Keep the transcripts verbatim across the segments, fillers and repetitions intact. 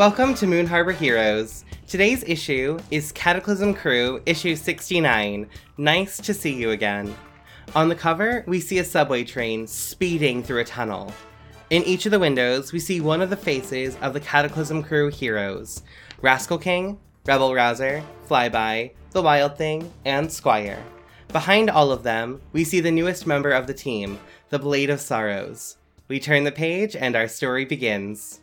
Welcome to Moon Harbor Heroes. Today's issue is Cataclysm Crew, issue sixty-nine. Nice to see you again. On the cover, we see a subway train speeding through a tunnel. In each of the windows, we see one of the faces of the Cataclysm Crew heroes: Rascal King, Rebel Rouser, Flyby, The Wild Thing, and Squire. Behind all of them, we see the newest member of the team, the Blade of Sorrows. We turn the page and our story begins.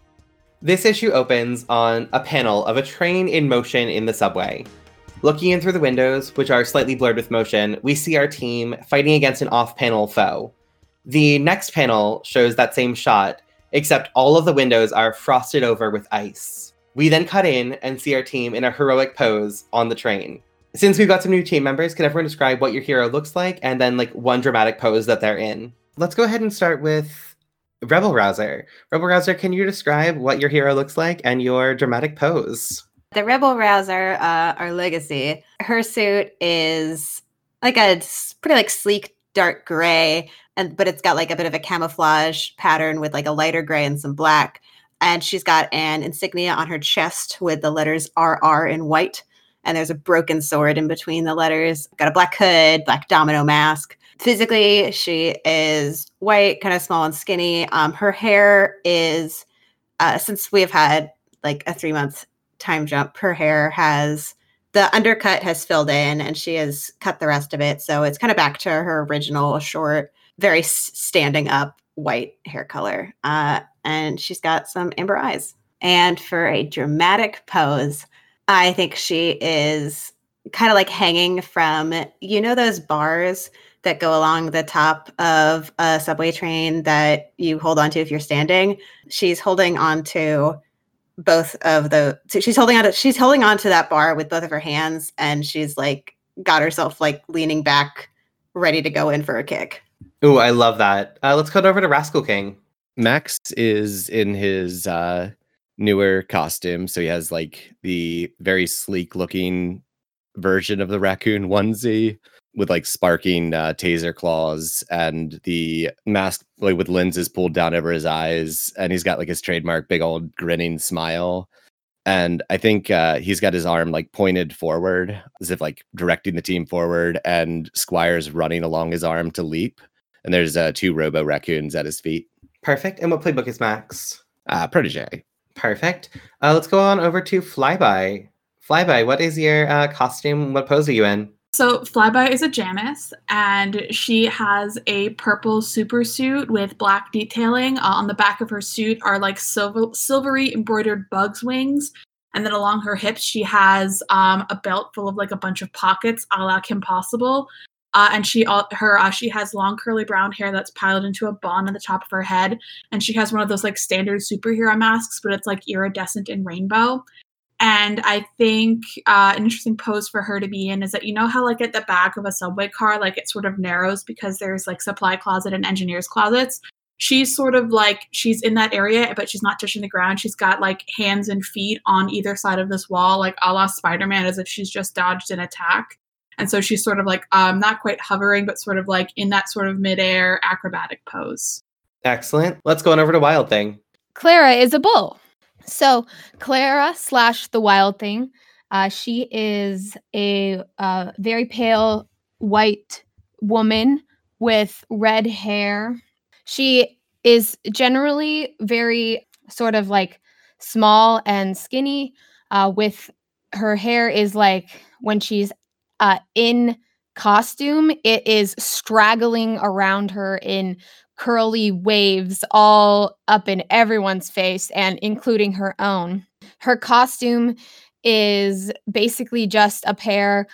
This issue opens on a panel of a train in motion in the subway. Looking in through the windows, which are slightly blurred with motion, we see our team fighting against an off-panel foe. The next panel shows that same shot, except all of the windows are frosted over with ice. We then cut in and see our team in a heroic pose on the train. Since we've got some new team members, can everyone describe what your hero looks like and then like one dramatic pose that they're in? Let's go ahead and start with Rebel Rouser. Rebel Rouser, can you describe what your hero looks like and your dramatic pose? The Rebel Rouser, uh, our legacy, her suit is like a pretty like sleek dark gray, and but it's got like a bit of a camouflage pattern with like a lighter gray and some black. And she's got an insignia on her chest with the letters R R in white. And there's a broken sword in between the letters. Got a black hood, black domino mask. Physically, she is white, kind of small and skinny. Um, her hair is, uh, since we've had like a three month time jump, her hair has, the undercut has filled in and she has cut the rest of it. So it's kind of back to her original short, very s- standing up white hair color. Uh, and she's got some amber eyes. And for a dramatic pose, I think she is kind of like hanging from, you know, those bars that go along the top of a subway train that you hold onto if you're standing. She's holding on to both of the, so she's holding on to, she's holding on to that bar with both of her hands, and she's like got herself like leaning back, ready to go in for a kick. Ooh, I love that. Uh, let's cut over to Rascal King. Max is in his uh, newer costume, so he has like the very sleek looking version of the raccoon onesie with like sparking uh, taser claws and the mask like with lenses pulled down over his eyes, and he's got like his trademark big old grinning smile. And I think uh, he's got his arm like pointed forward as if like directing the team forward, and Squire's running along his arm to leap. And there's uh, two robo raccoons at his feet. Perfect. And what playbook is Max? Uh, Protege. Perfect. Uh, let's go on over to Flyby. Flyby, what is your uh, costume? What pose are you in? So Flyby is a Janus, and she has a purple super suit with black detailing. Uh, on the back of her suit are like silver, silvery embroidered bug's wings. And then along her hips, she has um, a belt full of like a bunch of pockets, a la Kim Possible. Uh, and she uh, her uh, she has long curly brown hair that's piled into a bun on the top of her head. And she has one of those like standard superhero masks, but it's like iridescent and rainbow. And I think uh, an interesting pose for her to be in is that, you know how like at the back of a subway car, like it sort of narrows because there's like supply closet and engineer's closets. She's sort of like, she's in that area, but she's not touching the ground. She's got like hands and feet on either side of this wall, like a la Spider-Man, as if she's just dodged an attack. And so she's sort of like, um, not quite hovering, but sort of like in that sort of midair acrobatic pose. Excellent. Let's go on over to Wild Thing. Clara is a bull. So Clara slash the Wild Thing, uh, she is a uh, very pale white woman with red hair. She is generally very sort of like small and skinny, uh, with her hair is like when she's uh, in costume, it is straggling around her in curly waves all up in everyone's face and including her own. Her costume is basically just a pair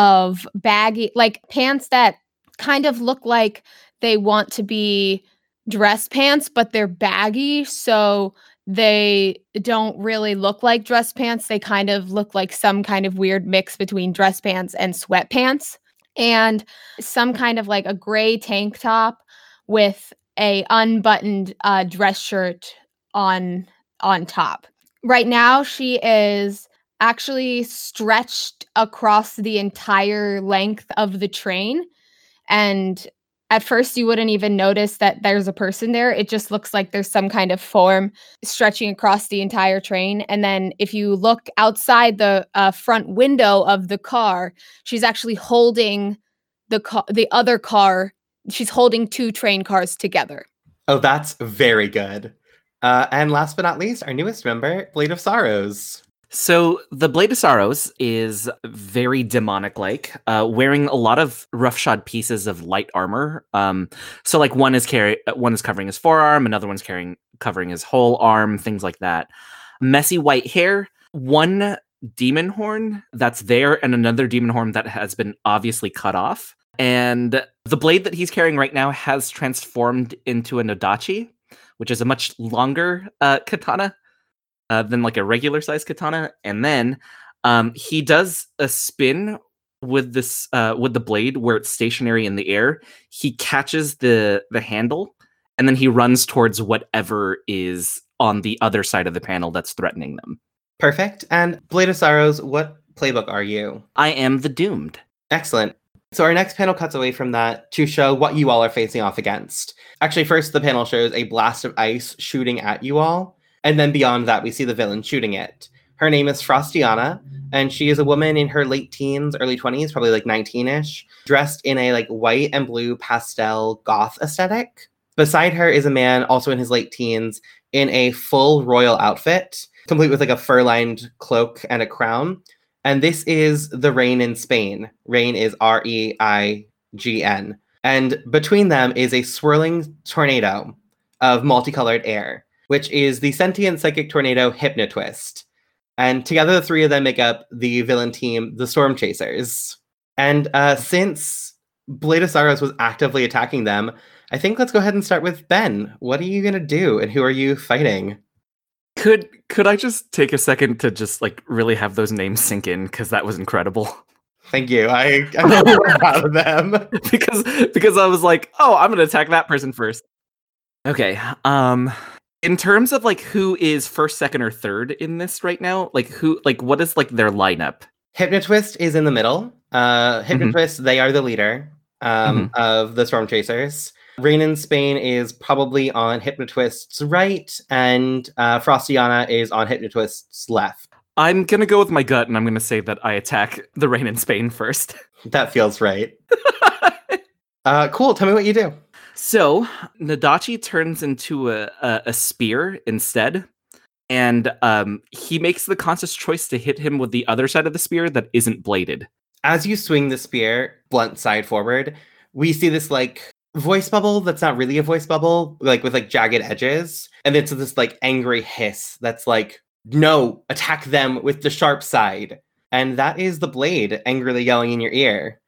of baggy, like pants that kind of look like they want to be dress pants, but they're baggy. So they don't really look like dress pants. They kind of look like some kind of weird mix between dress pants and sweatpants, and some kind of like a gray tank top with a unbuttoned uh, dress shirt on on top. Right now, she is actually stretched across the entire length of the train, and at first you wouldn't even notice that there's a person there. It just looks like there's some kind of form stretching across the entire train. And then if you look outside the uh, front window of the car, she's actually holding the car, the other car. She's holding two train cars together. Oh, that's very good. Uh, and last but not least, our newest member, Blade of Sorrows. So the Blade of Sorrows is very demonic-like, uh, wearing a lot of roughshod pieces of light armor. Um, so like one is carry, one is covering his forearm, another one's carrying covering his whole arm, things like that. Messy white hair, one demon horn that's there, and another demon horn that has been obviously cut off. And the blade that he's carrying right now has transformed into a Nodachi, which is a much longer uh, katana. Uh, than like a regular size katana, and then um, he does a spin with this uh, with the blade where it's stationary in the air. He catches the the handle, and then he runs towards whatever is on the other side of the panel that's threatening them. Perfect. And Blade of Sorrows, what playbook are you? I am the Doomed. Excellent. So our next panel cuts away from that to show what you all are facing off against. Actually, first the panel shows a blast of ice shooting at you all. And then beyond that, we see the villain shooting it. Her name is Frostiana, and she is a woman in her late teens, early twenties, probably like nineteen-ish, dressed in a like white and blue pastel goth aesthetic. Beside her is a man also in his late teens in a full royal outfit, complete with like a fur-lined cloak and a crown. And this is the Reign in Spain. Reign is R E I G N. And between them is a swirling tornado of multicolored air, which is the sentient psychic tornado Hypnotwist. And together the three of them make up the villain team, the Storm Chasers. And uh, since Blade of Sorrows was actively attacking them, I think let's go ahead and start with Ben. What are you going to do, and who are you fighting? Could could I just take a second to just like really have those names sink in, because that was incredible. Thank you. I, I'm really proud of them. because because I was like, oh, I'm going to attack that person first. Okay, um... in terms of like who is first, second, or third in this right now, like who, like what is like their lineup? Hypnotwist is in the middle. Uh, Hypnotwist, mm-hmm. they are the leader um, mm-hmm. of the Storm Chasers. Reign in Spain is probably on Hypnotwist's right, and uh, Frostiana is on Hypnotwist's left. I'm gonna go with my gut, and I'm gonna say that I attack the Reign in Spain first. That feels right. uh, cool. Tell me what you do. So, Nodachi turns into a, a, a spear instead, and um, he makes the conscious choice to hit him with the other side of the spear that isn't bladed. As you swing the spear, blunt side forward, we see this, like, voice bubble that's not really a voice bubble, like, with, like, jagged edges, and it's this, like, angry hiss that's like, no, attack them with the sharp side. And that is the blade angrily yelling in your ear.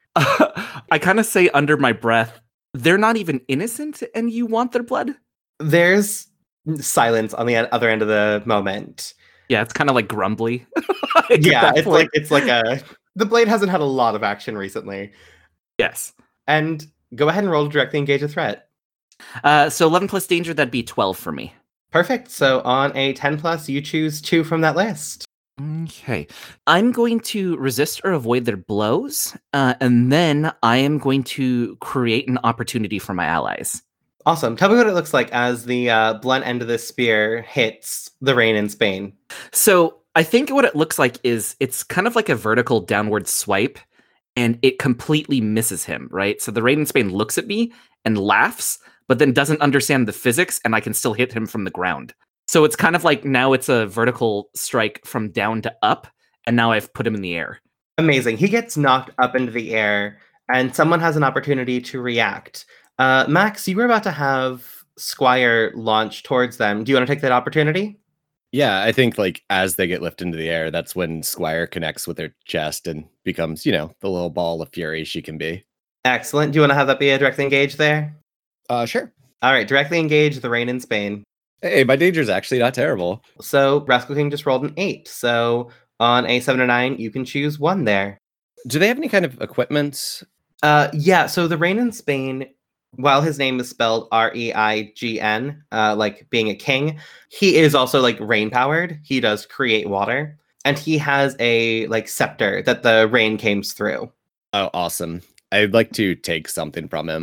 I kind of say under my breath, they're not even innocent, and you want their blood? There's silence on the other end of the moment. Yeah, it's kind of like grumbly. Yeah, it's point. like it's like a the blade hasn't had a lot of action recently. Yes. And go ahead and roll to directly engage a threat. Uh, so eleven plus danger, that'd be twelve for me. Perfect. So on a ten plus, you choose two from that list. Okay. I'm going to resist or avoid their blows, uh, and then I am going to create an opportunity for my allies. Awesome. Tell me what it looks like as the uh, blunt end of the spear hits the Reign in Spain. So I think what it looks like is it's kind of like a vertical downward swipe, and it completely misses him, right? So the Reign in Spain looks at me and laughs, but then doesn't understand the physics, and I can still hit him from the ground. So it's kind of like now it's a vertical strike from down to up, and now I've put him in the air. Amazing. He gets knocked up into the air, and someone has an opportunity to react. Uh, Max, you were about to have Squire launch towards them. Do you want to take that opportunity? Yeah, I think like as they get lifted into the air, that's when Squire connects with their chest and becomes, you know, the little ball of fury she can be. Excellent. Do you want to have that be a directly engage there? Uh, sure. All right, directly engage the Reign in Spain. Hey, my danger's actually not terrible. So Rascal King just rolled an eight. So on a seven or nine, you can choose one there. Do they have any kind of equipment? Uh, yeah, so the Reign in Spain, while his name is spelled R E I G N, uh, like being a king, he is also like rain powered. He does create water. And he has a like scepter that the rain comes through. Oh, awesome. I'd like to take something from him.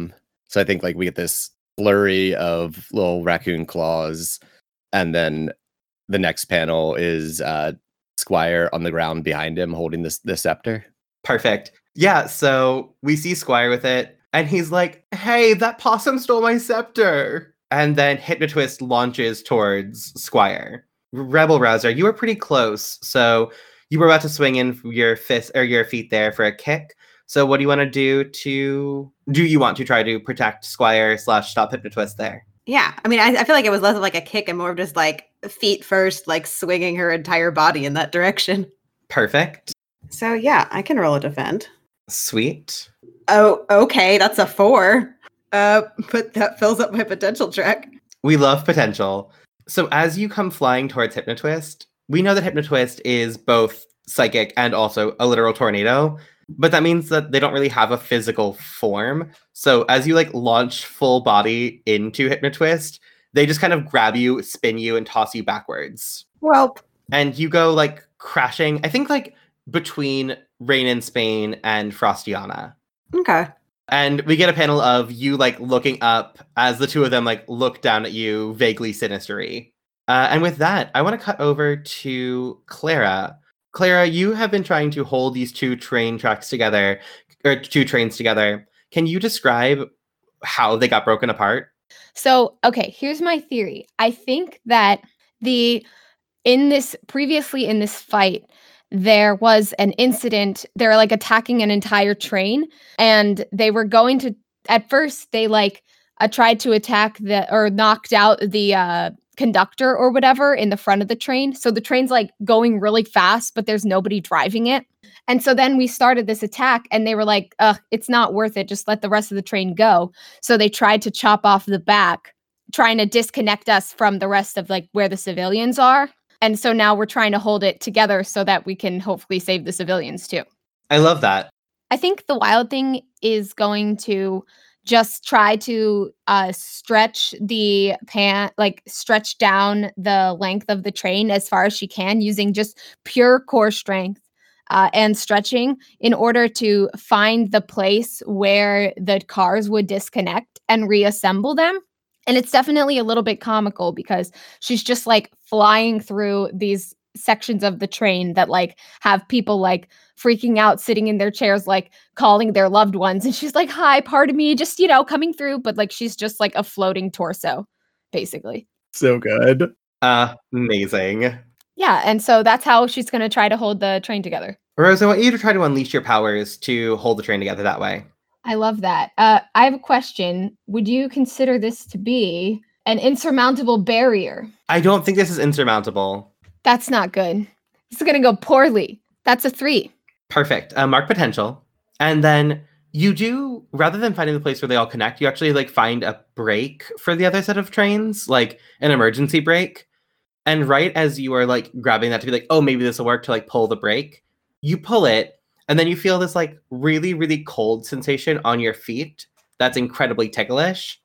So I think like we get this flurry of little raccoon claws, and then the next panel is uh, Squire on the ground behind him holding this the scepter. Perfect. Yeah, so we see Squire with it, and he's like, hey, that possum stole my scepter. And then Hypnotwist launches towards Squire. Rebel Rouser, you were pretty close, so you were about to swing in your fist or your feet there for a kick. So what do you want to do to... Do you want to try to protect Squire slash stop Hypnotwist there? Yeah, I mean, I, I feel like it was less of like a kick and more of just like feet first, like swinging her entire body in that direction. Perfect. So yeah, I can roll a defend. Sweet. Oh, okay, that's a four. Uh, but that fills up my potential track. We love potential. So as you come flying towards Hypnotwist, we know that Hypnotwist is both psychic and also a literal tornado, but that means that they don't really have a physical form. So as you like launch full body into Hypnotwist, they just kind of grab you, spin you, and toss you backwards. Well, and you go like crashing, I think like between Rain in Spain and Frostiana. Okay. And we get a panel of you like looking up as the two of them like look down at you, vaguely sinistery. Uh, and with that, I want to cut over to Clara. Clara, you have been trying to hold these two train tracks together, or two trains together. Can you describe how they got broken apart? So, okay, here's my theory. I think that the in this previously in this fight, there was an incident. They're like attacking an entire train, and they were going to. At first, they like uh, tried to attack the or knocked out the uh, conductor or whatever in the front of the train. So the train's like going really fast, but there's nobody driving it. And so then we started this attack, and they were like, "Ugh, it's not worth it. Just let the rest of the train go." So they tried to chop off the back, trying to disconnect us from the rest of like where the civilians are. And so now we're trying to hold it together so that we can hopefully save the civilians too. I love that. I think the Wild Thing is going to just try to uh, stretch the pan, like stretch down the length of the train as far as she can using just pure core strength uh, and stretching in order to find the place where the cars would disconnect and reassemble them. And it's definitely a little bit comical because she's just like flying through these sections of the train that like have people like freaking out, sitting in their chairs, like calling their loved ones. And she's like, hi, pardon me, just, you know, coming through. But like, she's just like a floating torso, basically. So good. Uh, amazing. Yeah. And so that's how she's going to try to hold the train together. Rose, I want you to try to unleash your powers to hold the train together that way. I love that. Uh, I have a question. Would you consider this to be an insurmountable barrier? I don't think this is insurmountable. That's not good. This is going to go poorly. That's a three. Perfect. Uh, mark potential. And then you do, rather than finding the place where they all connect, you actually like find a break for the other set of trains, like an emergency brake. And right as you are like grabbing that to be like, oh, maybe this will work to like pull the brake, you pull it. And then you feel this like really, really cold sensation on your feet that's incredibly ticklish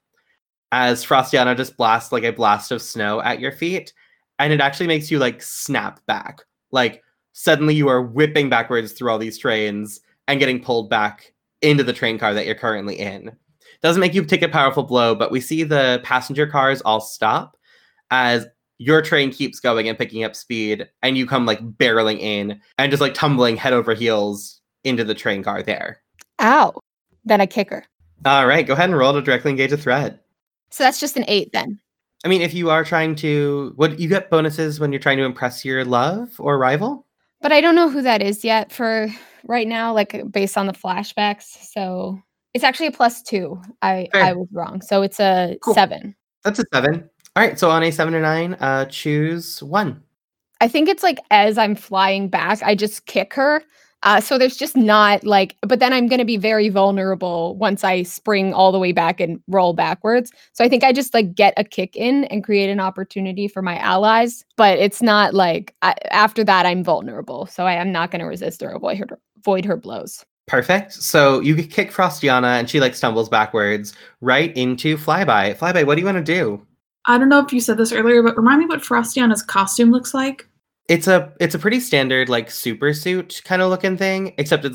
as Frostiana just blasts like a blast of snow at your feet. And it actually makes you like snap back. Like suddenly you are whipping backwards through all these trains and getting pulled back into the train car that you're currently in. Doesn't make you take a powerful blow, but we see the passenger cars all stop as your train keeps going and picking up speed, and you come like barreling in and just like tumbling head over heels into the train car there. Ow. Then I kick her. All right, go ahead and roll to directly engage a threat. So that's just an eight then. I mean, if you are trying to, what you get bonuses when you're trying to impress your love or rival? But I don't know who that is yet for right now, like based on the flashbacks. So it's actually a plus two. I, I was wrong. So it's a Cool. seven. That's a seven. All right, so on a seven or nine, uh, choose one. I think it's like as I'm flying back, I just kick her. Uh, so there's just not like, but then I'm going to be very vulnerable once I spring all the way back and roll backwards. So I think I just like get a kick in and create an opportunity for my allies. But it's not like I, after that, I'm vulnerable. So I am not going to resist or avoid her, avoid her blows. Perfect. So you kick Frostiana and she like stumbles backwards right into Flyby. Flyby, what do you want to do? I don't know if you said this earlier, but remind me what Frostiana's costume looks like. It's a it's a pretty standard like super suit kind of looking thing, except it's like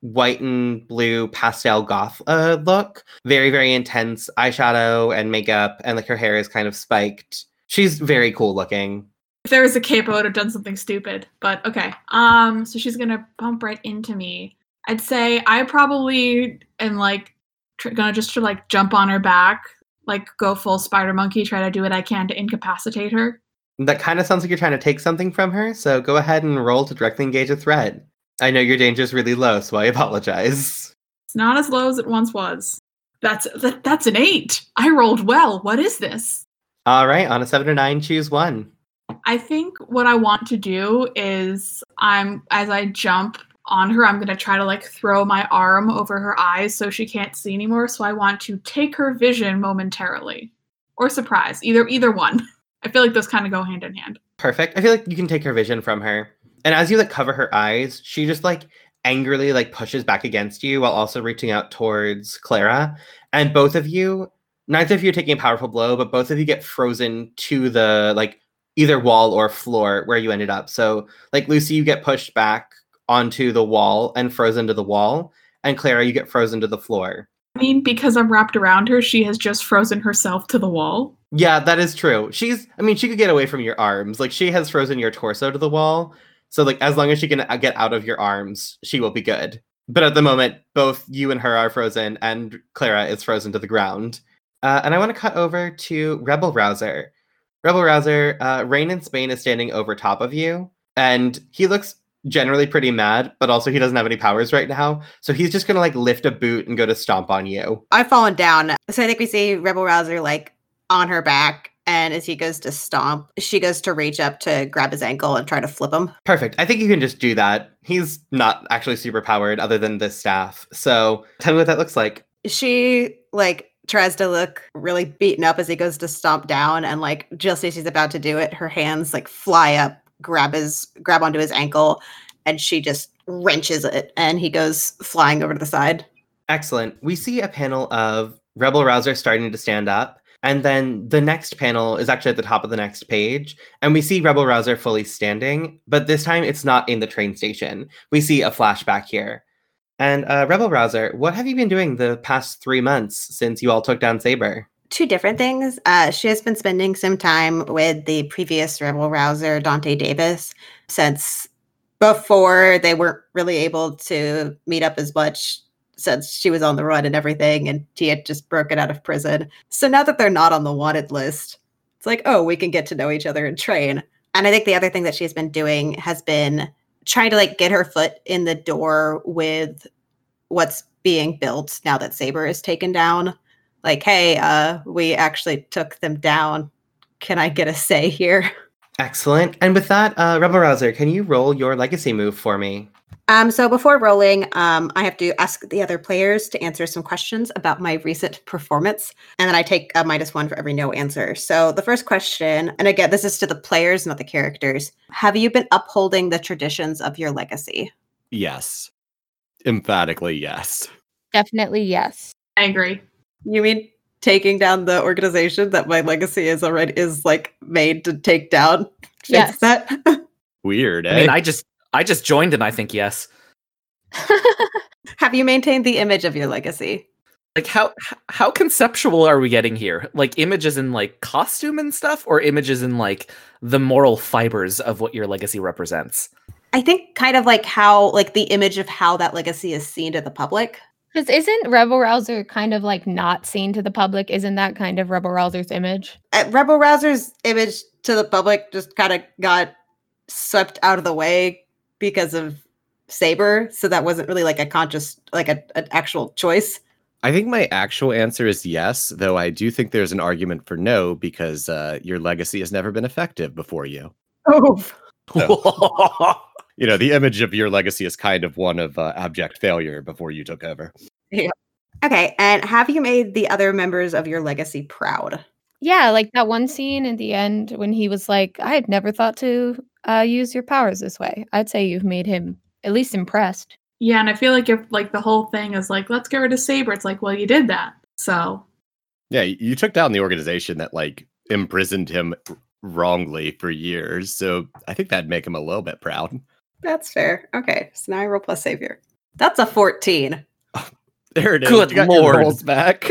white and blue pastel goth uh, look. Very, very intense eyeshadow and makeup, and like her hair is kind of spiked. She's very cool looking. If there was a cape, I would have done something stupid. But okay. Um, so she's gonna bump right into me. I'd say I probably am like tr- gonna just to like jump on her back, like go full spider monkey, try to do what I can to incapacitate her. That kind of sounds like you're trying to take something from her, so go ahead and roll to directly engage a threat. I know your danger is really low, so I apologize. It's not as low as it once was. That's that, that's an eight. I rolled well. What is this? All right, on a seven or nine, choose one. I think what I want to do is I'm as I jump on her, I'm gonna try to like throw my arm over her eyes so she can't see anymore. So I want to take her vision momentarily, or surprise, either either one. I feel like those kind of go hand in hand. Perfect. I feel like you can take her vision from her. And as you like cover her eyes, she just like angrily like pushes back against you while also reaching out towards Clara. And both of you, neither of you are taking a powerful blow, but both of you get frozen to the like either wall or floor where you ended up. So like Lucy, you get pushed back onto the wall and frozen to the wall. And Clara, you get frozen to the floor. I mean, because I'm wrapped around her, she has just frozen herself to the wall. Yeah, that is true. She's, I mean, she could get away from your arms. Like, she has frozen your torso to the wall. So, like, as long as she can get out of your arms, she will be good. But at the moment, both you and her are frozen, and Clara is frozen to the ground. Uh, and I want to cut over to Rebel Rouser. Rebel Rouser, uh, Rain in Spain is standing over top of you, and he looks generally pretty mad, but also he doesn't have any powers right now. So he's just going to, like, lift a boot and go to stomp on you. I've fallen down. So I think we see Rebel Rouser, like, on her back, and as he goes to stomp, she goes to reach up to grab his ankle and try to flip him. Perfect. I think you can just do that. He's not actually super powered other than this staff. So tell me what that looks like. She, like, tries to look really beaten up as he goes to stomp down, and, like, just as she's about to do it, her hands, like, fly up, grab his, grab onto his ankle, and she just wrenches it, and he goes flying over to the side. Excellent. We see a panel of Rebel Rouser starting to stand up. And then the next panel is actually at the top of the next page. And we see Rebel Rouser fully standing, but this time it's not in the train station. We see a flashback here. And uh, Rebel Rouser, what have you been doing the past three months since you all took down Saber? Two different things. Uh, she has been spending some time with the previous Rebel Rouser, Dante Davis, since before they weren't really able to meet up as much, since she was on the run and everything, and he had just broken out of prison. So now that they're not on the wanted list, it's like, oh, we can get to know each other and train. And I think the other thing that she's been doing has been trying to like get her foot in the door with what's being built now that Saber is taken down. Like, hey, uh, we actually took them down. Can I get a say here? Excellent. And with that, uh, Rebel Rouser, can you roll your legacy move for me? Um, so before rolling, um, I have to ask the other players to answer some questions about my recent performance. And then I take a minus one for every no answer. So the first question, and again, this is to the players, not the characters. Have you been upholding the traditions of your legacy? Yes. Emphatically, yes. Definitely yes. I agree. You mean taking down the organization that my legacy is already is like made to take down? Yes. Fix that? Weird, eh? I mean, I just I just joined and I think yes. Have you maintained the image of your legacy? Like how h- how conceptual are we getting here? Like images in like costume and stuff, or images in like the moral fibers of what your legacy represents? I think kind of like how like the image of how that legacy is seen to the public. Because isn't Rebel Rouser kind of like not seen to the public? Isn't that kind of Rebel Rouser's image? Uh, Rebel Rouser's image to the public just kind of got swept out of the way because of Saber, so that wasn't really like a conscious, like a, an actual choice. I think my actual answer is yes, though I do think there's an argument for no, because uh, your legacy has never been effective before you. Oh, So, you know, the image of your legacy is kind of one of uh, abject failure before you took over. okay. And have you made the other members of your legacy proud? Yeah, like that one scene in the end when he was like, I had never thought to uh, use your powers this way. I'd say you've made him at least impressed. Yeah, and I feel like if like the whole thing is like, let's get rid of Saber, it's like, well, you did that. So Yeah, you took down the organization that like imprisoned him wrongly for years. So I think that'd make him a little bit proud. That's fair. Okay. So now I roll plus savior. That's a fourteen. There it is. Good You got lord. your rolls back.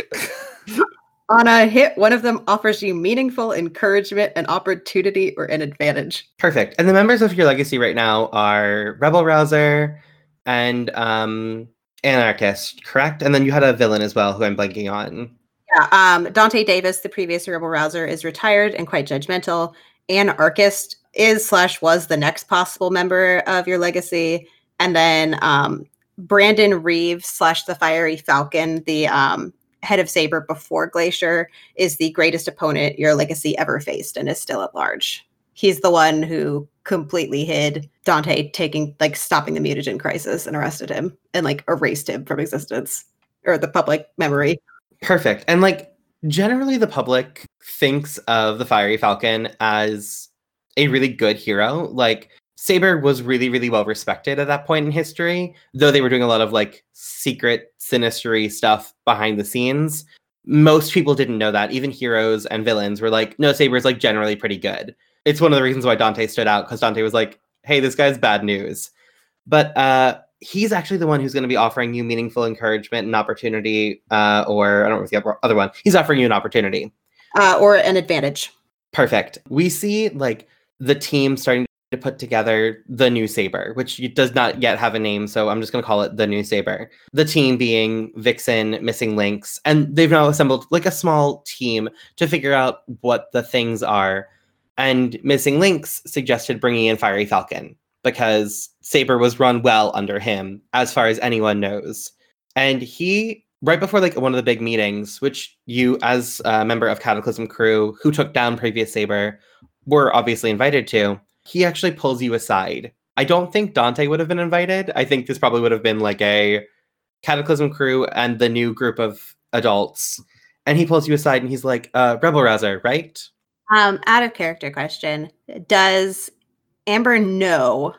On a hit, one of them offers you meaningful encouragement, an opportunity, or an advantage. Perfect. And the members of your legacy right now are Rebel Rouser and um, Anarchist, correct? And then you had a villain as well, who I'm blanking on. Yeah, um, Dante Davis, the previous Rebel Rouser, is retired and quite judgmental. Anarchist is slash was the next possible member of your legacy. And then um, Brandon Reeves slash the Fiery Falcon, the um, head of Saber before Glacier, is the greatest opponent your legacy ever faced and is still at large. He's the one who completely hid Dante taking, like, stopping the mutagen crisis and arrested him and, like, erased him from existence or the public memory. Perfect. And like generally the public thinks of the Fiery Falcon as a really good hero. Like Saber was really, really well respected at that point in history, though they were doing a lot of like secret, sinistery stuff behind the scenes. Most people didn't know that. Even heroes and villains were like, no, Saber's like generally pretty good. It's one of the reasons why Dante stood out, because Dante was like, hey, this guy's bad news. But uh, he's actually the one who's going to be offering you meaningful encouragement and opportunity, uh, or I don't know what the other one. He's offering you an opportunity. Uh, or an advantage. Perfect. We see like the team starting to put together the new Saber, which does not yet have a name, so I'm just going to call it the new Saber. The team being Vixen, Missing Links, and they've now assembled like a small team to figure out what the things are. And Missing Links suggested bringing in Fiery Falcon, because Saber was run well under him, as far as anyone knows. And he, right before like one of the big meetings, which you, as a member of Cataclysm Crew, who took down previous Saber, were obviously invited to, he actually pulls you aside. I don't think Dante would have been invited. I think this probably would have been like a Cataclysm Crew and the new group of adults. And he pulls you aside and he's like, uh, Rebel Rouser, right? Um, out of character question. Does Amber know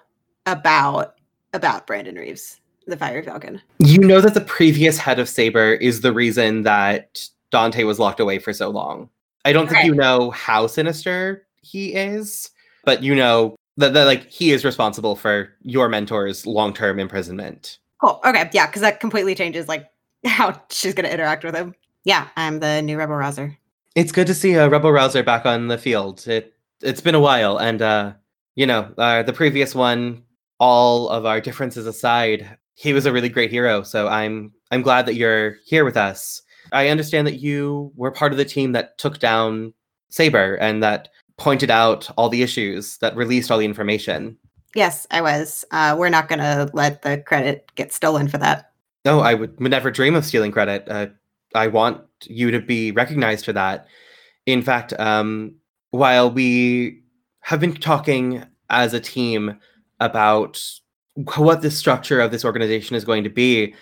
about about Brandon Reeves, the Fiery Falcon? You know that the previous head of Saber is the reason that Dante was locked away for so long. I don't think Okay. you know how sinister he is, but you know that, that like he is responsible for your mentor's long-term imprisonment. Cool. Okay. Yeah, because that completely changes like how she's going to interact with him. Yeah, I'm the new Rebel Rouser. It's good to see a Rebel Rouser back on the field. It it's been a while, and uh, you know, uh, the previous one, all of our differences aside, he was a really great hero. So I'm I'm glad that you're here with us. I understand that you were part of the team that took down Saber and that pointed out all the issues, that released all the information. Yes, I was. Uh, we're not going to let the credit get stolen for that. No, I would, would never dream of stealing credit. Uh, I want you to be recognized for that. In fact, um, while we have been talking as a team about what the structure of this organization is going to be,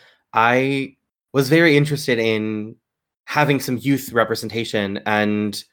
I was very interested in having some youth representation. And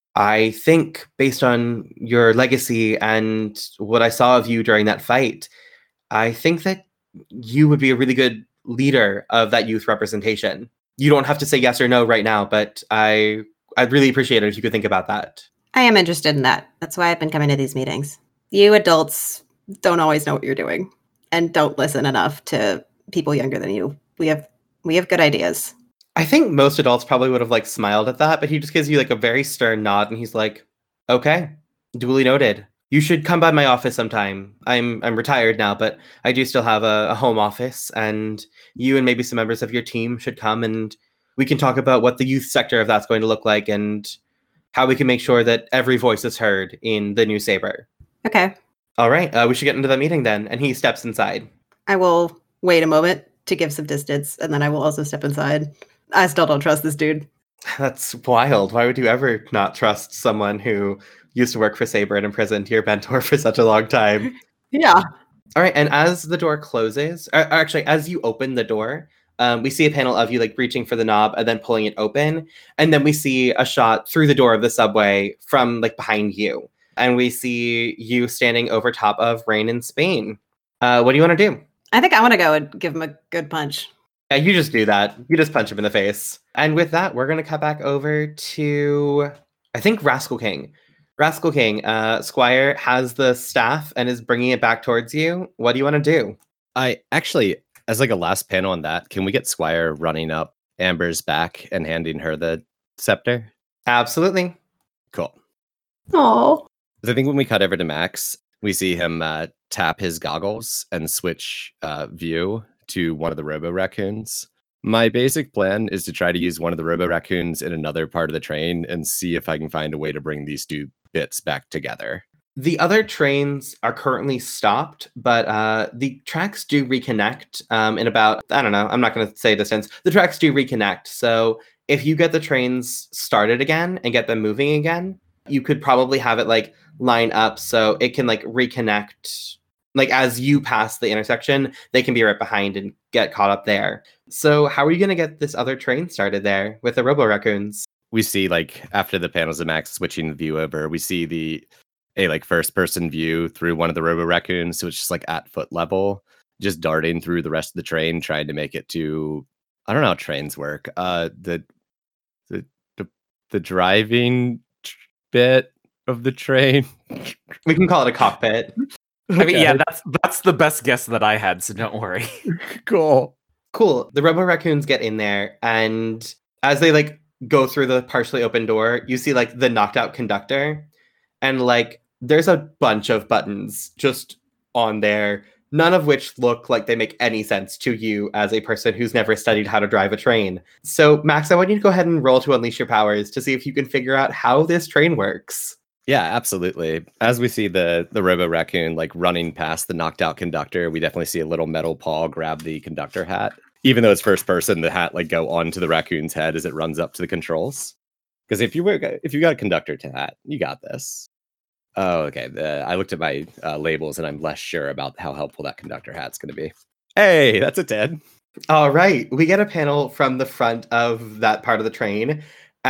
I think based on your legacy and what I saw of you during that fight, I think that you would be a really good leader of that youth representation. You don't have to say yes or no right now, but I, I'd really appreciate it if you could think about that. I am interested in that. That's why I've been coming to these meetings. You adults don't always know what you're doing and don't listen enough to people younger than you. We have we have good ideas. I think most adults probably would have like smiled at that, but he just gives you like a very stern nod and he's like, okay, duly noted. You should come by my office sometime. I'm I'm retired now, but I do still have a, a home office, and you and maybe some members of your team should come and we can talk about what the youth sector of that's going to look like and how we can make sure that every voice is heard in the new Saber. Okay. All right, uh, we should get into the meeting then. And he steps inside. I will wait a moment to give some distance, and then I will also step inside. I still don't trust this dude. That's wild. Why would you ever not trust someone who used to work for Saber and imprisoned your mentor for such a long time? Yeah. All right, and as the door closes, or, or actually, as you open the door, um, we see a panel of you like reaching for the knob and then pulling it open, and then we see a shot through the door of the subway from like behind you, and we see you standing over top of Rain in Spain. Uh, what do you want to do? I think I want to go and give him a good punch. Yeah, you just do that. You just punch him in the face. And with that, we're going to cut back over to, I think, Rascal King. Rascal King, uh, Squire has the staff and is bringing it back towards you. What do you want to do? I actually, As like a last panel on that, can we get Squire running up Amber's back and handing her the scepter? Absolutely. Cool. Oh. I think when we cut over to Max, we see him uh, tap his goggles and switch uh, view to one of the Robo Raccoons. My basic plan is to try to use one of the Robo Raccoons in another part of the train and see if I can find a way to bring these two bits back together. The other trains are currently stopped, but uh, the tracks do reconnect um, in about, I don't know, I'm not going to say distance. The tracks do reconnect. So if you get the trains started again and get them moving again, you could probably have it like line up so it can like reconnect. Like as you pass the intersection, they can be right behind and get caught up there. So how are you going to get this other train started there with the Robo Raccoons? We see like after the panels of Max switching the view over, we see the a like first person view through one of the Robo Raccoons. So it's just like at foot level, just darting through the rest of the train, trying to make it to, I don't know how trains work. Uh, the, the, the, the driving bit of the train. We can call it a cockpit. I mean, yeah, that's that's the best guess that I had, so don't worry. Cool. Cool. The Robo Raccoons get in there, and as they like go through the partially open door, you see like the knocked out conductor, and like there's a bunch of buttons just on there, none of which look like they make any sense to you as a person who's never studied how to drive a train. So, Max, I want you to go ahead and roll to unleash your powers to see if you can figure out how this train works. Yeah, absolutely. As we see the the Robo Raccoon like running past the knocked out conductor, we definitely see a little metal paw grab the conductor hat. Even though it's first person, the hat like go onto the raccoon's head as it runs up to the controls. Because if you were if you got a conductor to hat, you got this. Oh, okay. The, I looked at my uh, labels and I'm less sure about how helpful that conductor hat's going to be. Hey, that's a ten. All right. We get a panel from the front of that part of the train,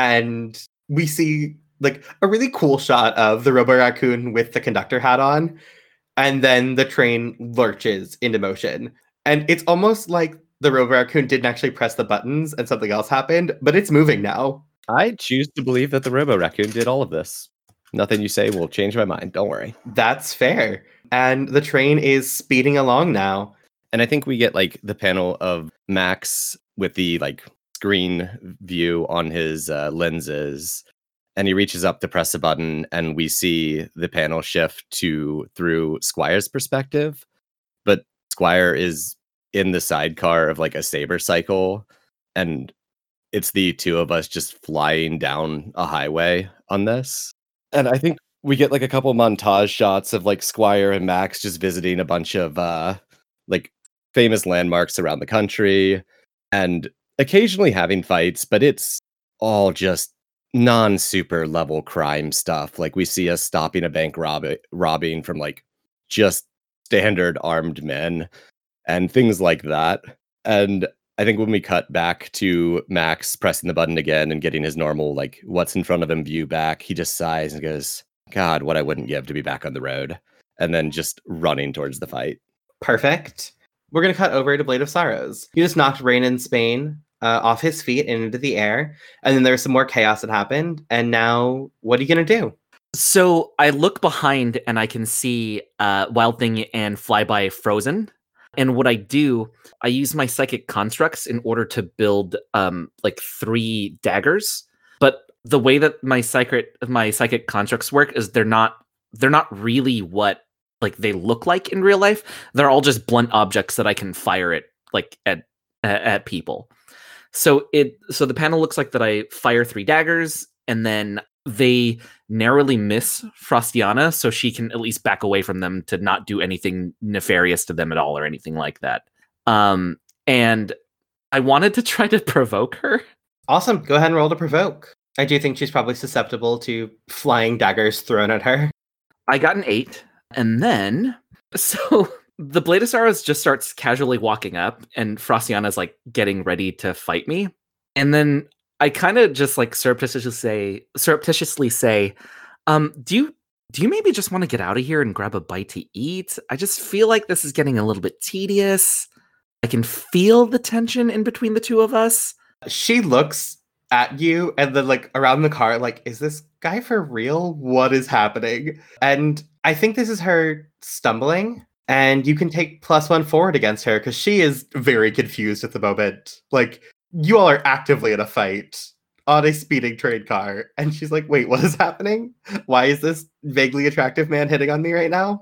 and we see like a really cool shot of the Robo Raccoon with the conductor hat on, and then the train lurches into motion. And it's almost like the Robo Raccoon didn't actually press the buttons and something else happened, but it's moving now. I choose to believe that the Robo Raccoon did all of this. Nothing you say will change my mind. Don't worry. That's fair. And the train is speeding along now. And I think we get like the panel of Max with the like screen view on his uh, lenses. And he reaches up to press a button, and we see the panel shift to through Squire's perspective. But Squire is in the sidecar of like a saber cycle, and it's the two of us just flying down a highway on this. And I think we get like a couple montage shots of like Squire and Max just visiting a bunch of uh like famous landmarks around the country and occasionally having fights, but it's all just non-super level crime stuff. Like we see us stopping a bank rob- robbing from like just standard armed men and things like that. And I think when we cut back to Max pressing the button again and getting his normal, like, what's in front of him view back, he just sighs and goes, God, what I wouldn't give to be back on the road. And then just running towards the fight. Perfect. We're going to cut over to Blade of Sorrows. You just knocked Rain in Spain uh, off his feet and into the air. And then there was some more chaos that happened. And now, what are you going to do? So I look behind and I can see uh, Wild Thing and Flyby frozen. And what I do, I use my psychic constructs in order to build um, like three daggers. But the way that my psychic my psychic constructs work is they're not they're not really what like they look like in real life. They're all just blunt objects that I can fire at like at at, at people. So it so the panel looks like that I fire three daggers, and then they narrowly miss Frostiana, so she can at least back away from them to not do anything nefarious to them at all or anything like that. Um, and I wanted to try to provoke her. Awesome. Go ahead and roll to provoke. I do think she's probably susceptible to flying daggers thrown at her. I got an eight. And then, so the Blade of Sorrows just starts casually walking up, and Frostiana's like getting ready to fight me. And then I kind of just like surreptitiously say, surreptitiously say, um, do you do you maybe just want to get out of here and grab a bite to eat? I just feel like this is getting a little bit tedious. I can feel the tension in between the two of us. She looks at you and then like around the car, like, is this guy for real? What is happening? And I think this is her stumbling. And you can take plus one forward against her because she is very confused at the moment. Like, you all are actively in a fight on a speeding train car. And she's like, wait, what is happening? Why is this vaguely attractive man hitting on me right now?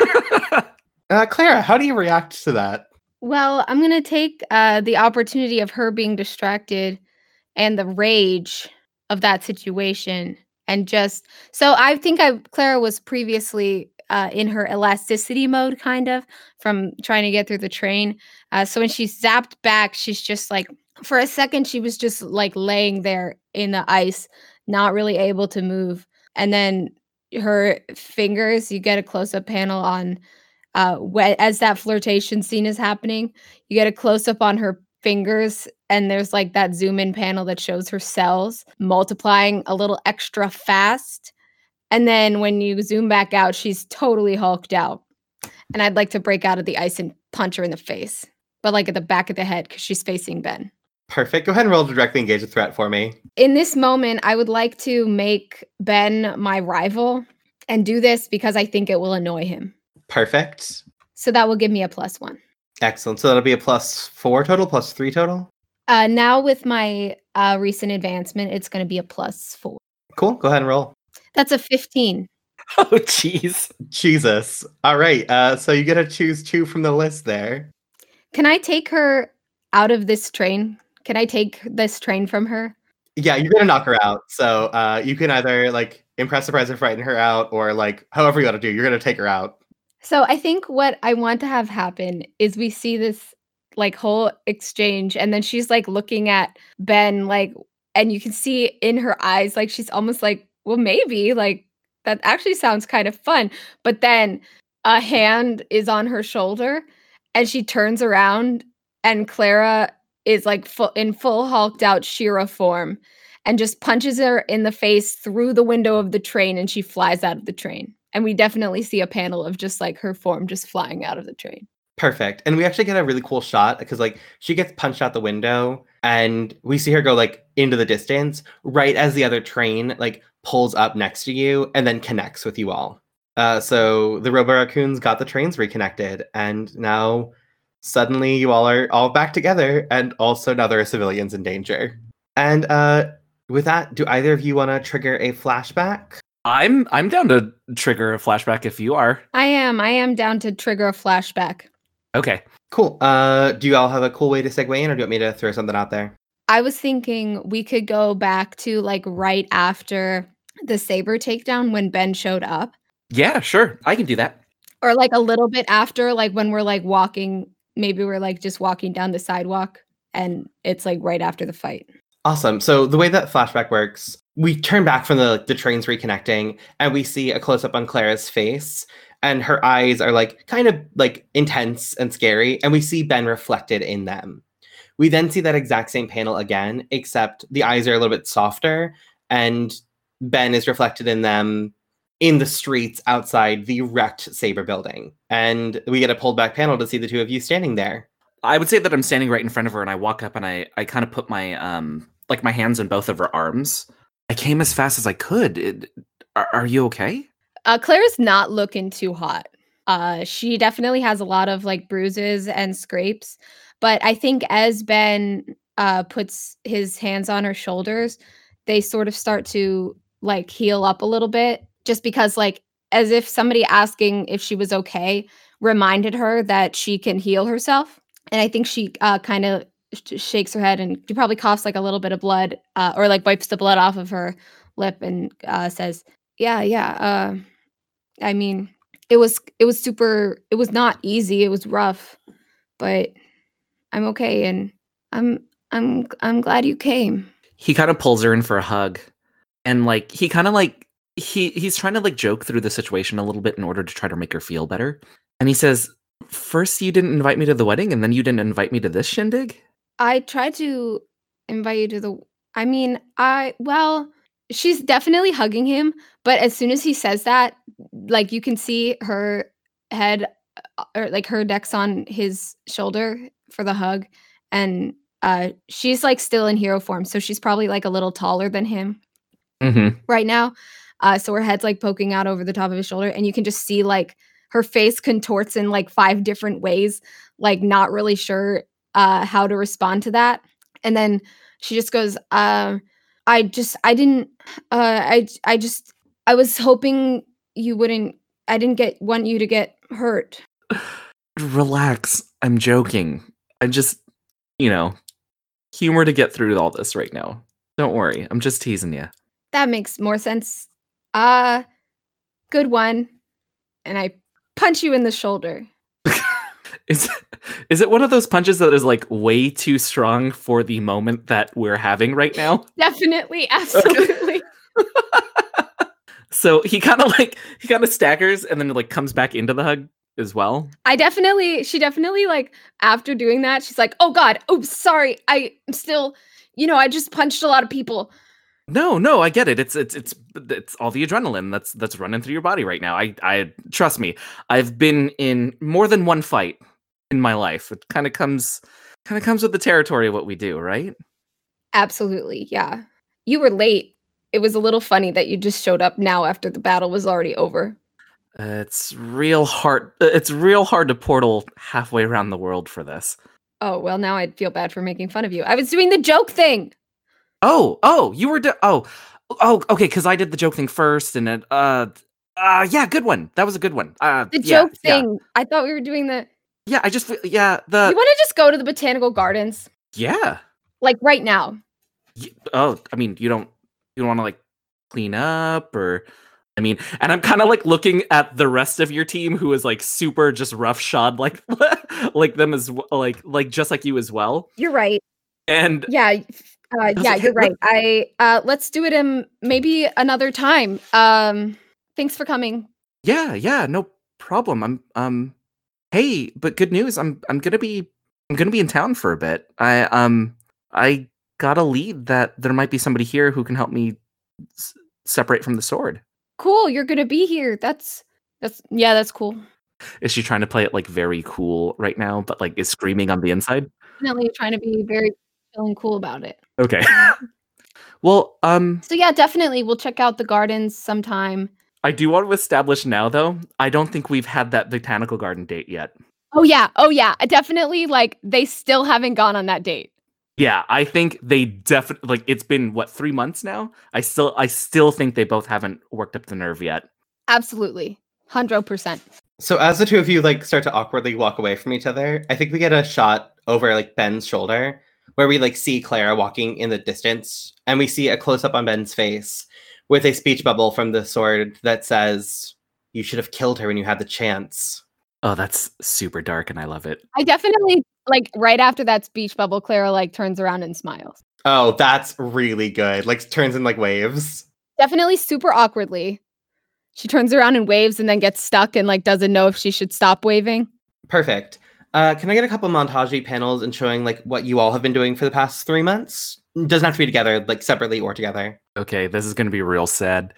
uh, Clara, how do you react to that? Well, I'm going to take uh, the opportunity of her being distracted and the rage of that situation. And just, so I think I Clara was previously uh, in her elasticity mode, kind of, from trying to get through the train. Uh, so when she zapped back, she's just like, for a second, she was just like laying there in the ice, not really able to move. And then her fingers, you get a close-up panel on, uh, wh- as that flirtation scene is happening, you get a close-up on her fingers, and there's like that zoom in panel that shows her cells multiplying a little extra fast. And then when you zoom back out, she's totally hulked out. And I'd like to break out of the ice and punch her in the face, but like at the back of the head because she's facing Ben. Perfect. Go ahead and roll to directly engage a threat for me. In this moment, I would like to make Ben my rival and do this because I think it will annoy him. Perfect. So that will give me a plus one. Excellent. So that'll be a plus four total, plus three total? Uh, now with my uh, recent advancement, it's going to be a plus four. Cool. Go ahead and roll. That's a fifteen. Oh, jeez. Jesus. All right. Uh, so you get to choose two from the list there. Can I take her out of this train? Can I take this train from her? Yeah, you're going to knock her out. So uh, you can either like impress, surprise, or frighten her out, or like however you want to do. You're going to take her out. So I think what I want to have happen is we see this like whole exchange, and then she's like looking at Ben, like, and you can see in her eyes, like she's almost like, well, maybe like that actually sounds kind of fun. But then a hand is on her shoulder, and she turns around, and Clara is like full in full hulked out She-Ra form, and just punches her in the face through the window of the train, and she flies out of the train. And we definitely see a panel of just like her form just flying out of the train. Perfect. And we actually get a really cool shot because like she gets punched out the window and we see her go like into the distance right as the other train like pulls up next to you and then connects with you all. Uh, so the Robo Raccoons got the trains reconnected, and now suddenly you all are all back together, and also now there are civilians in danger. And uh, with that, do either of you want to trigger a flashback? I'm I'm down to trigger a flashback if you are. I am. I am down to trigger a flashback. Okay. Cool. Uh, do you all have a cool way to segue in, or do you want me to throw something out there? I was thinking we could go back to like right after the Saber takedown when Ben showed up. Yeah, sure. I can do that. Or like a little bit after, like when we're like walking, maybe we're like just walking down the sidewalk and it's like right after the fight. Awesome. So the way that flashback works, we turn back from the, the trains reconnecting and we see a close-up on Clara's face, and her eyes are like kind of like intense and scary, and we see Ben reflected in them. We then see that exact same panel again, except the eyes are a little bit softer, and Ben is reflected in them in the streets outside the wrecked Saber building. And we get a pulled back panel to see the two of you standing there. I would say that I'm standing right in front of her, and I walk up and I, I kind of put my um like my hands in both of her arms. I came as fast as I could. It, are, are you okay? Uh, Claire's not looking too hot. Uh, she definitely has a lot of like bruises and scrapes, but I think as Ben uh, puts his hands on her shoulders, they sort of start to like heal up a little bit, just because like as if somebody asking if she was okay reminded her that she can heal herself. And I think she uh, kind of sh- shakes her head, and she probably coughs like a little bit of blood uh, or like wipes the blood off of her lip and uh, says, yeah, yeah. Uh, I mean, it was it was super. It was not easy. It was rough, but I'm okay, and I'm I'm I'm glad you came. He kind of pulls her in for a hug, and like he kind of like he he's trying to like joke through the situation a little bit in order to try to make her feel better. And he says, "First, you didn't invite me to the wedding, and then you didn't invite me to this shindig." I tried to invite you to the. I mean, I well. She's definitely hugging him, but as soon as he says that, like you can see her head uh, or like her neck's on his shoulder for the hug, and uh she's like still in hero form, so she's probably like a little taller than him Mm-hmm. right now. Uh so her head's like poking out over the top of his shoulder, and you can just see like her face contorts in like five different ways, like not really sure uh, how to respond to that. And then she just goes, uh, I just, I didn't, uh, I, I just, I was hoping you wouldn't, I didn't get, want you to get hurt. Relax. I'm joking. I'm just, you know, humor to get through all this right now. Don't worry. I'm just teasing you. That makes more sense. Uh, good one. And I punch you in the shoulder. Is is it one of those punches that is like way too strong for the moment that we're having right now? Definitely, absolutely. So he kind of like he kind of staggers and then like comes back into the hug as well. I definitely, she definitely like after doing that, she's like, "Oh God, oh sorry, I'm still, you know, I just punched a lot of people." No, no, I get it. It's it's it's it's all the adrenaline that's that's running through your body right now. I I trust me. I've been in more than one fight in my life. It kind of comes kind of comes with the territory of what we do, right? Absolutely, yeah. You were late. It was a little funny that you just showed up now after the battle was already over. Uh, it's real hard. uh, It's real hard to portal halfway around the world for this. Oh, well, now I'd feel bad for making fun of you. I was doing the joke thing. Oh, oh, you were. Do- oh, oh, okay. Because I did the joke thing first, and then uh, uh, yeah, good one. That was a good one. Uh, The yeah, joke yeah. thing. I thought we were doing the. Yeah, I just fe- yeah the you want to just go to the botanical gardens? yeah. Like right now. Y- Oh, I mean, you don't you don't want to like clean up or. I mean, and I'm kind of like looking at the rest of your team who is like super just roughshod like like them as w- like like just like you as well. You're right. And Yeah. Uh, was yeah, like, you're "Hey, right. I uh, let's do it in maybe another time. Um, thanks for coming. yeah, yeah, no problem. I'm um hey, but good news. I'm I'm going to be I'm going to be in town for a bit. I um I got a lead that there might be somebody here who can help me s- separate from the sword. Cool. You're gonna be here. That's that's yeah. That's cool. Is she trying to play it like very cool right now but like is screaming on the inside? Definitely trying to be very chill and cool about it. Okay. Well, um So yeah, definitely we'll check out the gardens sometime. I do want to establish now though, I don't think we've had that botanical garden date yet. Oh yeah. Oh yeah. Definitely. Like they still haven't gone on that date. Yeah, I think they definitely like it's been what three months now. I still I still think they both haven't worked up the nerve yet. Absolutely. Hundred percent. So as the two of you like start to awkwardly walk away from each other, I think we get a shot over like Ben's shoulder where we like see Clara walking in the distance, and we see a close up on Ben's face with a speech bubble from the sword that says, "You should have killed her when you had the chance." Oh, that's super dark, and I love it. I definitely like right after that speech bubble, Clara like turns around and smiles. Oh, that's really good. Like turns in like waves. Definitely super awkwardly. She turns around and waves and then gets stuck and like doesn't know if she should stop waving. Perfect. Uh, can I get a couple montage panels and showing like what you all have been doing for the past three months? Doesn't have to be together, like separately or together. Okay, this is going to be real sad.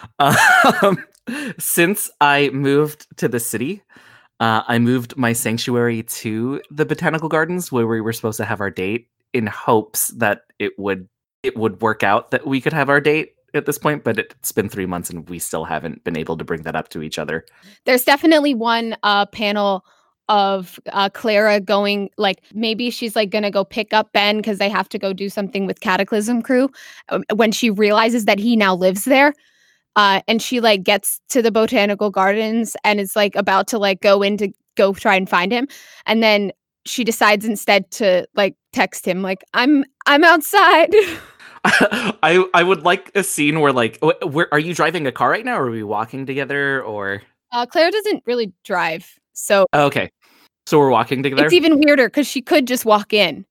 Um, since I moved to the city, uh, I moved my sanctuary to the botanical gardens where we were supposed to have our date in hopes that it would it would work out that we could have our date at this point, but it's been three months and we still haven't been able to bring that up to each other. There's definitely one uh, panel of uh, Clara going, like, maybe she's like gonna go pick up Ben because they have to go do something with Cataclysm Crew um, when she realizes that he now lives there. Uh, and she like gets to the botanical gardens and is like about to like go in to go try and find him. And then she decides instead to like text him like, I'm I'm outside. I I would like a scene where like, wh- where are you driving a car right now? Or are we walking together? Or Uh, Claire doesn't really drive, so oh, okay, so we're walking together. it's even weirder because she could just walk in.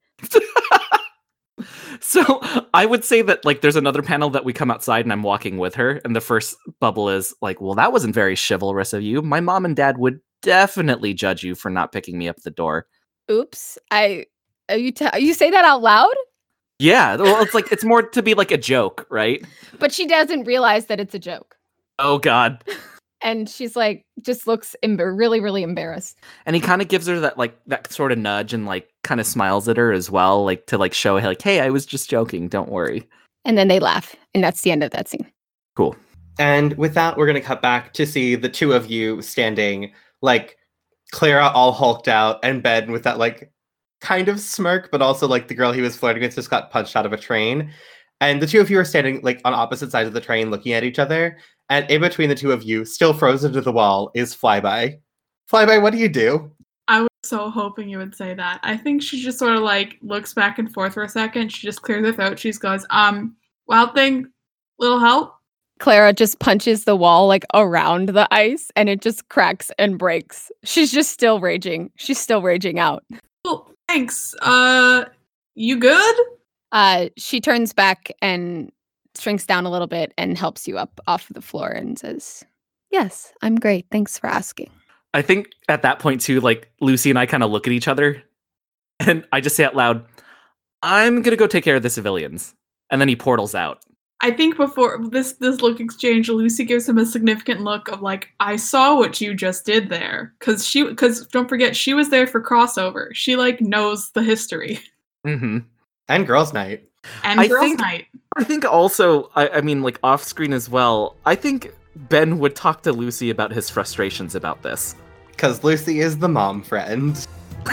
So I would say that like there's another panel that we come outside and I'm walking with her, and the first bubble is like, well, that wasn't very chivalrous of you. My mom and dad would definitely judge you for not picking me up at the door. Oops, I are you t- you say that out loud, Yeah, well, it's like it's more to be like a joke, right? but she doesn't realize that it's a joke, Oh God. and she's like just looks embar- really really embarrassed. And he kind of gives her that like that sort of nudge and like kind of smiles at her as well, like to like show like, hey, I was just joking, don't worry. And then they laugh, and that's the end of that scene. Cool. And with that, we're going to cut back to see the two of you standing like Clara all hulked out and Ben with that like kind of smirk, but also like the girl he was flirting with just got punched out of a train. And the two of you are standing like on opposite sides of the train looking at each other. And in between the two of you, still frozen to the wall, is Flyby. Flyby, what do you do? I was so hoping you would say that. I think she just sort of like looks back and forth for a second. She just clears her throat. She goes, um, Wild Thing, little help? Clara just punches the wall like around the ice and it just cracks and breaks. She's just still raging. She's still raging out. Well, thanks. Uh, you good? Uh, she turns back and shrinks down a little bit and helps you up off the floor and says, yes, I'm great. Thanks for asking. I think at that point too, like Lucy and I kind of look at each other and I just say out loud, I'm going to go take care of the civilians. And then he portals out. I think before this this look exchange, Lucy gives him a significant look of like, I saw what you just did there. Cause she, cause don't forget, she was there for crossover. She like knows the history. Mm-hmm. And Girls' Night. And I Girls' think- Night. I think also, I, I mean, like off screen as well, I think Ben would talk to Lucy about his frustrations about this. Because Lucy is the mom friend.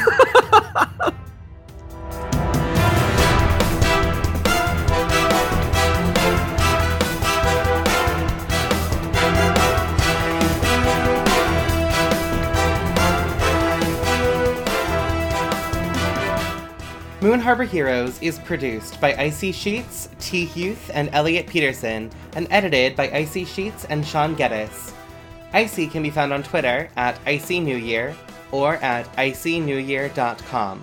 Moon Harbor Heroes is produced by Icy Sheets, T. Huth, and Elliot Peterson, and edited by Icy Sheets and Sean Geddes. Icy can be found on Twitter at Icy New Year or at icy new year dot com.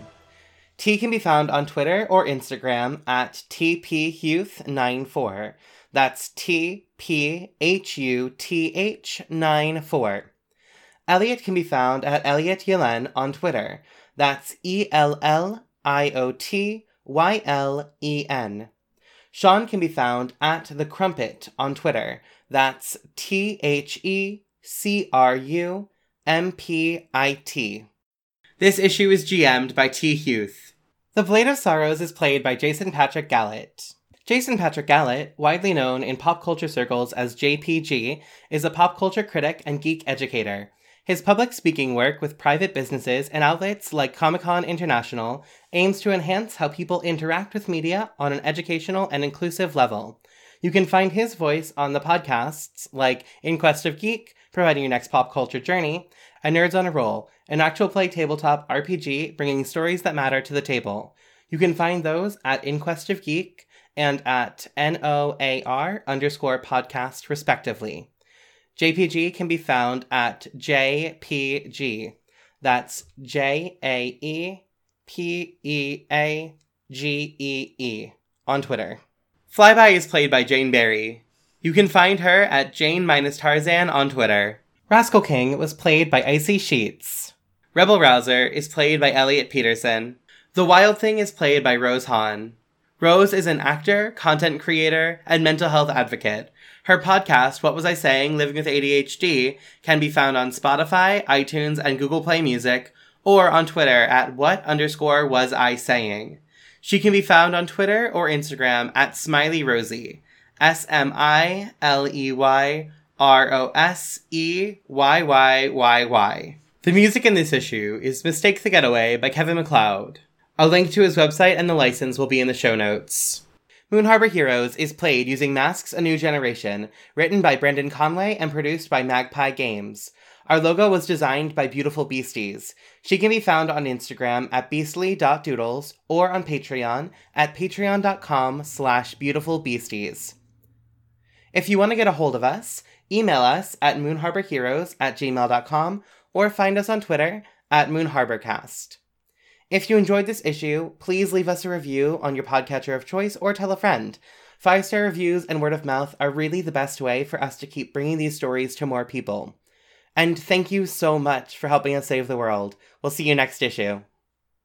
T can be found on Twitter or Instagram at T P Huth ninety-four. That's T P H U T H ninety-four. Elliot can be found at Elliot Yellen on Twitter. That's E L L I O T Y L E N. Sean can be found at The Crumpet on Twitter. That's T H E C R U M P I T. This issue is G M'd by T. Huth. The Blade of Sorrows is played by Jason Patrick Gallett. Jason Patrick Gallett, widely known in pop culture circles as J P G, is a pop culture critic and geek educator. His public speaking work with private businesses and outlets like Comic-Con International aims to enhance how people interact with media on an educational and inclusive level. You can find his voice on the podcasts like In Quest of Geek, providing your next pop culture journey, and Nerds on a Roll, an actual play tabletop R P G bringing stories that matter to the table. You can find those at In Quest of Geek and at N O A R underscore podcast, respectively. J P G can be found at J P G. That's J A E P E A G E E on Twitter. Flyby is played by Jane Berry. You can find her at Jane-Tarzan on Twitter. Rascal King was played by Icy Sheets. Rebel Rouser is played by Elliot Peterson. The Wild Thing is played by Rose Hahn. Rose is an actor, content creator, and mental health advocate. Her podcast, What Was I Saying? Living with A D H D, can be found on Spotify, iTunes, and Google Play Music, or on Twitter at what underscore was I saying. She can be found on Twitter or Instagram at Smiley Rosie. S M I L E Y R O S E Y Y Y Y. The music in this issue is Mistake the Getaway by Kevin MacLeod. A link to his website and the license will be in the show notes. Moon Harbor Heroes is played using Masks A New Generation, written by Brendan Conway and produced by Magpie Games. Our logo was designed by Beautiful Beasties. She can be found on Instagram at beastly dot doodles or on Patreon at patreon.com slash beautifulbeasties. If you want to get a hold of us, email us at moonharborheroes at gmail dot com or find us on Twitter at moonharborcast. If you enjoyed this issue, please leave us a review on your podcatcher of choice or tell a friend. Five-star reviews and word of mouth are really the best way for us to keep bringing these stories to more people. And thank you so much for helping us save the world. We'll see you next issue.